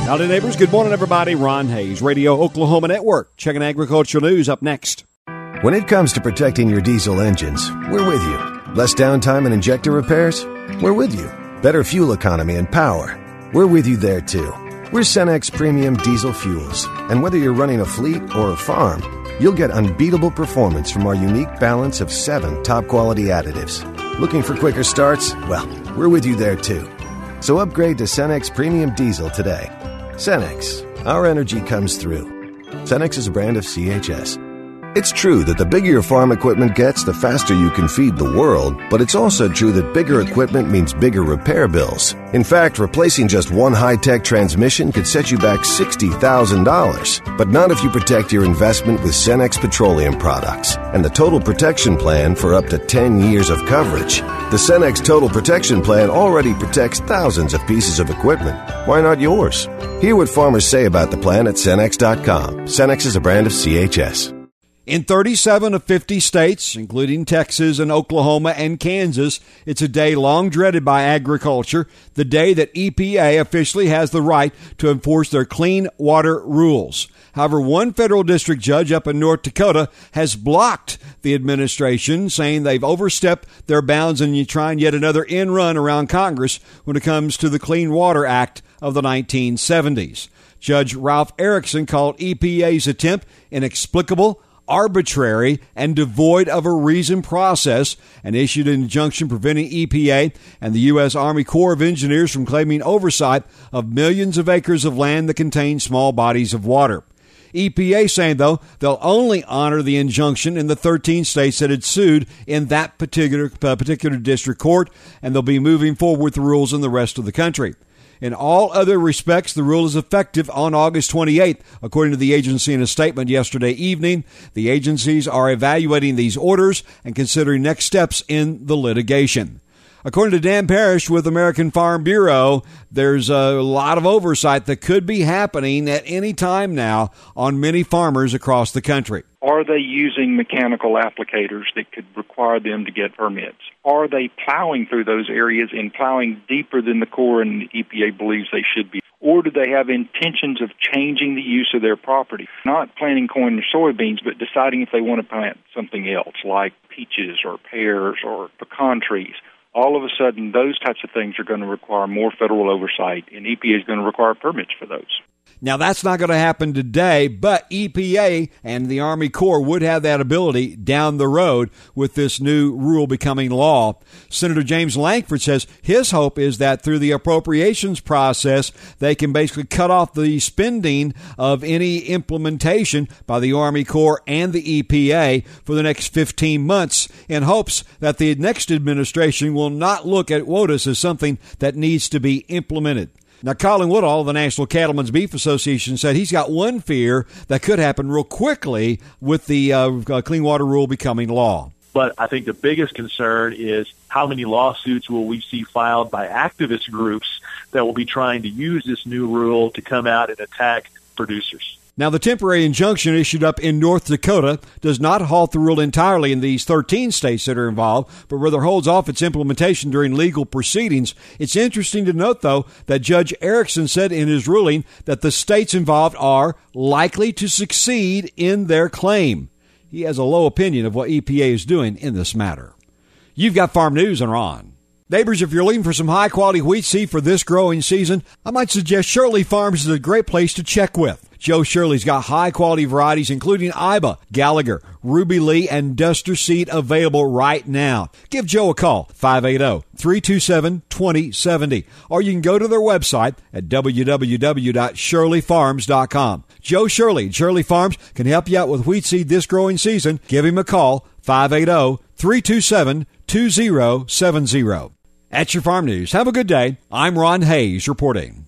Howdy, neighbors. Good morning, everybody. Ron Hayes, Radio Oklahoma Network. Checking agricultural news up next. When it comes to protecting your diesel engines, we're with you. Less downtime and injector repairs? We're with you. Better fuel economy and power? We're with you there, too. We're Cenex Premium Diesel Fuels. And whether you're running a fleet or a farm, you'll get unbeatable performance from our unique balance of 7 top-quality additives. Looking for quicker starts? Well, we're with you there, too. So upgrade to Cenex Premium Diesel today. Cenex. Our energy comes through. Cenex is a brand of CHS. It's true that the bigger your farm equipment gets, the faster you can feed the world, but it's also true that bigger equipment means bigger repair bills. In fact, replacing just one high-tech transmission could set you back $60,000, but not if you protect your investment with Cenex Petroleum products and the Total Protection Plan for up to 10 years of coverage. The Cenex Total Protection Plan already protects thousands of pieces of equipment. Why not yours? Hear what farmers say about the plan at Cenex.com. Cenex is a brand of CHS. In 37 of 50 states, including Texas and Oklahoma and Kansas, it's a day long dreaded by agriculture, the day that EPA officially has the right to enforce their clean water rules. However, one federal district judge up in North Dakota has blocked the administration, saying they've overstepped their bounds and trying yet another end run around Congress when it comes to the Clean Water Act of the 1970s. Judge Ralph Erickson called EPA's attempt inexplicable, arbitrary, and devoid of a reasoned process, and issued an injunction preventing EPA and the U.S. Army Corps of Engineers from claiming oversight of millions of acres of land that contain small bodies of water. EPA saying, though, they'll only honor the injunction in the 13 states that had sued in that particular district court, and they'll be moving forward with the rules in the rest of the country. In all other respects, the rule is effective on August 28th, according to the agency in a statement yesterday evening. The agencies are evaluating these orders and considering next steps in the litigation. According to Dan Parrish with American Farm Bureau, there's a lot of oversight that could be happening at any time now on many farmers across the country. Are they using mechanical applicators that could require them to get permits? Are they plowing through those areas and plowing deeper than the Corps and the EPA believes they should be? Or do they have intentions of changing the use of their property? Not planting corn or soybeans, but deciding if they want to plant something else, like peaches or pears or pecan trees. All of a sudden, those types of things are going to require more federal oversight, and EPA is going to require permits for those. Now, that's not going to happen today, but EPA and the Army Corps would have that ability down the road with this new rule becoming law. Senator James Lankford says his hope is that through the appropriations process, they can basically cut off the spending of any implementation by the Army Corps and the EPA for the next 15 months in hopes that the next administration will not look at WOTUS as something that needs to be implemented. Now, Colin Woodall of the National Cattlemen's Beef Association said he's got one fear that could happen real quickly with the Clean Water Rule becoming law. But I think the biggest concern is how many lawsuits will we see filed by activist groups that will be trying to use this new rule to come out and attack producers. Now, the temporary injunction issued up in North Dakota does not halt the rule entirely in these 13 states that are involved, but rather holds off its implementation during legal proceedings. It's interesting to note, though, that Judge Erickson said in his ruling that the states involved are likely to succeed in their claim. He has a low opinion of what EPA is doing in this matter. You've got Farm News and Ron. Neighbors, if you're looking for some high-quality wheat seed for this growing season, I might suggest Shirley Farms is a great place to check with. Joe Shirley's got high-quality varieties, including Iba, Gallagher, Ruby Lee, and Duster seed available right now. Give Joe a call, 580-327-2070. Or you can go to their website at www.shirleyfarms.com. Joe Shirley and Shirley Farms can help you out with wheat seed this growing season. Give him a call, 580-327-2070. That's your Farm News. Have a good day. I'm Ron Hayes reporting.